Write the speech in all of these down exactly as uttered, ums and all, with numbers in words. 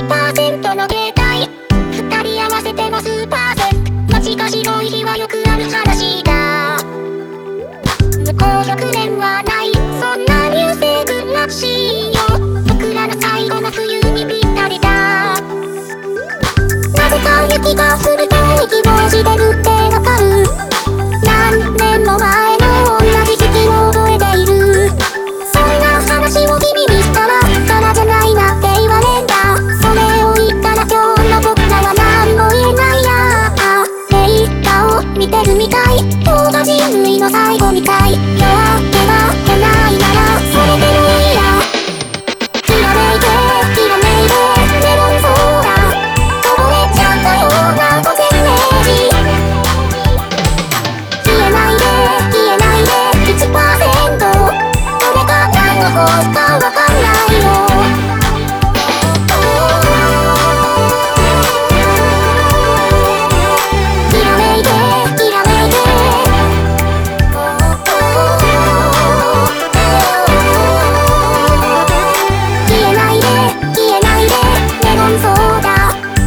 パーセント の携帯二人合わせても数パーセント。街が白い日はよくある話だ。向こうひゃくねんはない、そんな流星群らしいよ。僕らの最後の冬にぴったりだ。なぜか雪が降ると息をしてるってわかる。何年も前の同じ時期を覚えている。そんな話を君にしたらからじゃないなって言われんだ。それを言ったら今日の僕らは何も言えないや。映画を見てるみたい、今日が人類の最後みたい。夜明けが来ないならそれでもいいや。きらめいてきらめいてメロンソーダこぼれちゃったような午前れいじ。消えないで消えないで いちパーセント。 これが何の方かわかんないよ。きらめいてきらめいて消えないで消えないでメロンソーダ。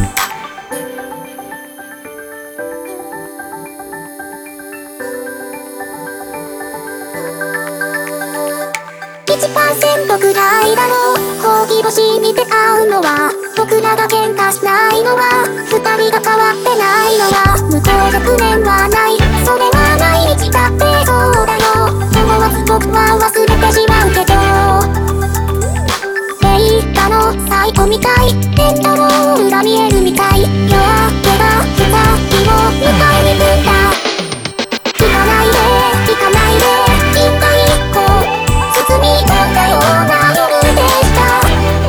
いちパーセント くらいだろう。ほうき星に出会うのは、僕らが喧嘩しないのは、二人が変わってないのは、向こうひゃくねんはない、それは毎日だってそうだよ。思わず僕は忘れてしまうけど、映画の最後みたい、エンドロールが見えるみたい。夜明けが来た日を迎えに行くんだ。聞かないで聞かないで銀河一個包み込んだような夜でした。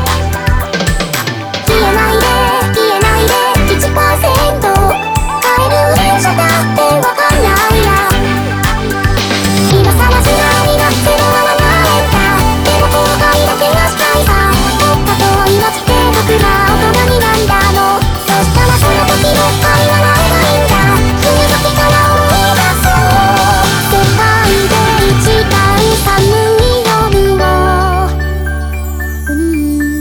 消えないで消えないで いちパーセント。 帰る電車だってわかんないや。今さら素直になっても笑わないんだ。でも後悔だけがしたいさ。どっか遠い街で僕ら大人になんだの。そしたらその時もっかい笑えばいいんだ。冬時から思い出そう。世界で一番寒い夜を、うん、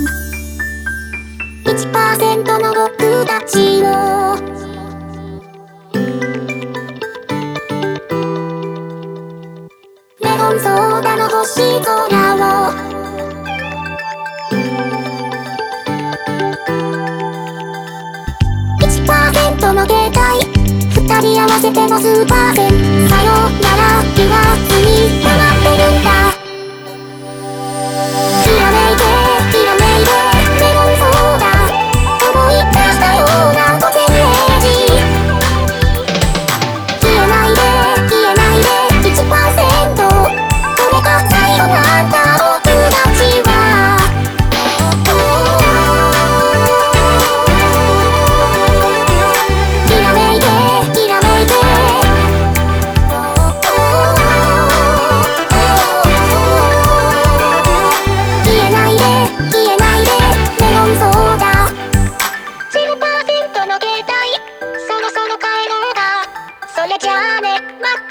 いちパーセント の僕たちを。メロンソーダの星空を。いちパーセント の携帯二人合わせても数パーセント。さよなら言わずに黙ってるんだ。きらめいてきらめいてメロンソーダ思い出したような午前れいじ。消えないで消えないで いちパーセント。 これが最後なんだ僕たちは。きらめいてきらめいて消えないで消えないでメロンソーダ。 ゼロパーセント の携帯そろそろ帰ろうか。それじゃあねまた。